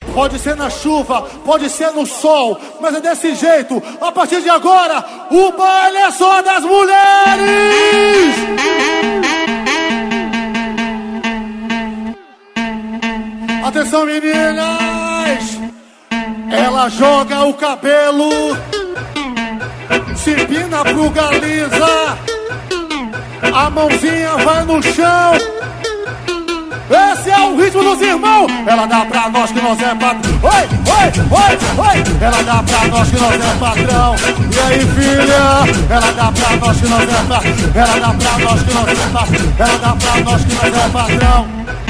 Pode ser na chuva, pode ser no sol, mas é desse jeito. A partir de agora, o baile é só das mulheres. Atenção, meninas. Ela joga o cabelo, se empina pro Galiza, a mãozinha vai no chão. Esse é o ritmo dos irmãos. Ela dá pra nós que nós é patrão. Oi, oi, oi, oi. Ela dá pra nós que nós é patrão. E aí, filha? Ela dá pra nós que nós é patrão. Ela dá pra nós que nós é patrão. Ela dá pra nós que nós é patrão.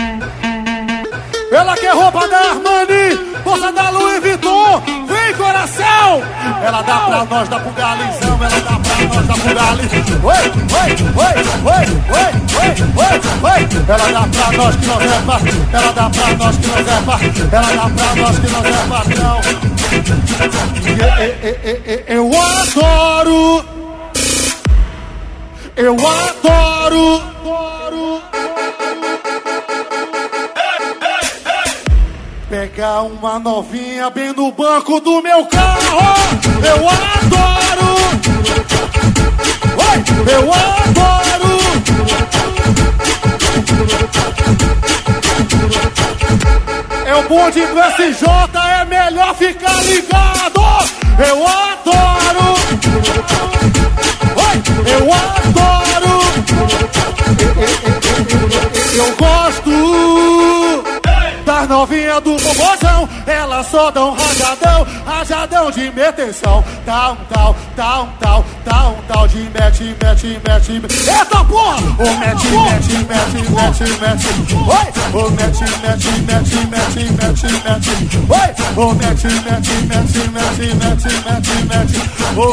Ela quer roupa da Armani, bolsa da Louis Vuitton. Vem, coração! Ela dá pra nós, dá pro Galizão. Ela dá pra nós, dá pro Galizão. Oi, oi, oi, oi, oi, oi, oi, oi. Ela dá pra nós que nós é patrão. Ela dá pra nós que nós é patrão. Ela dá pra nós que nós é patrão. Eu adoro. Eu adoro. Pegar uma novinha bem no banco do meu carro. Eu adoro. Oi, eu adoro. É o bonde do SJ, é melhor ficar ligado. Eu adoro. Oi, eu adoro. Eu gosto das novinhas do bobozão, elas só dão rajadão de meteção. Tal, de mete. Eita porra! O mete. Oi! O mete. Oi! O mete. O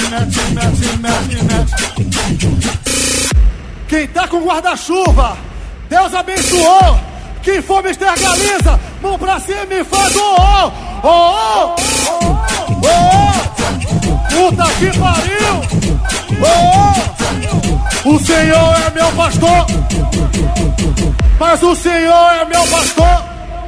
mete. Quem tá com guarda-chuva, Deus abençoou. Quem for Mr. Galiza, mão pra cima e faz o oh. Puta que pariu. O Senhor é meu pastor, mas o Senhor é meu pastor.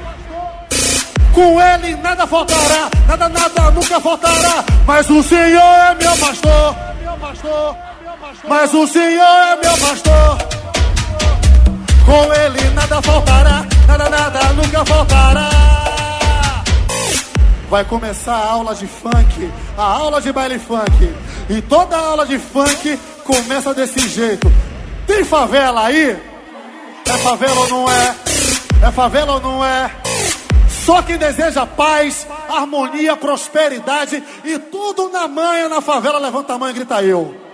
Com ele nada faltará, nada nunca faltará. Mas o Senhor é meu pastor, mas o Senhor é meu pastor. Com ele nada faltará, nada nunca faltará. Vai começar a aula de funk, a aula de baile funk. E toda aula de funk começa desse jeito. Tem favela aí? É favela ou não é? É favela ou não é? Só quem deseja paz, harmonia, prosperidade e tudo na manha na favela, levanta a mão e grita eu.